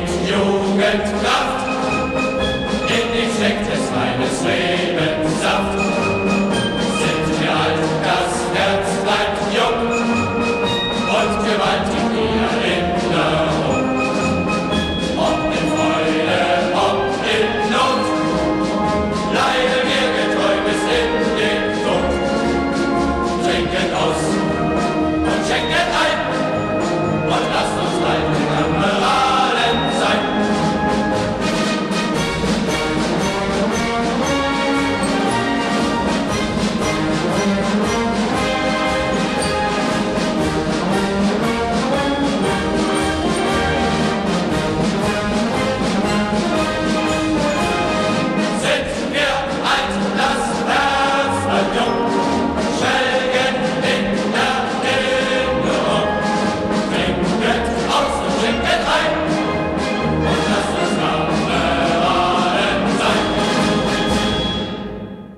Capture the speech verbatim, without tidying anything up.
gibt Jugendkraft, in dich steckt es meines Lebens Saft. Sind wir alt, das Herz bleibt jung und gewaltig die Erinnerung. Ob in Freude, ob in Not, bleiben wir getreu bis in den Tod. Trinken aus und schenken ein und lasst uns alte Kameraden sein. Sind wir alt, das Herz bleibt jung, schwelgen in Erinnerung. Trinket aus und schenket ein und lasst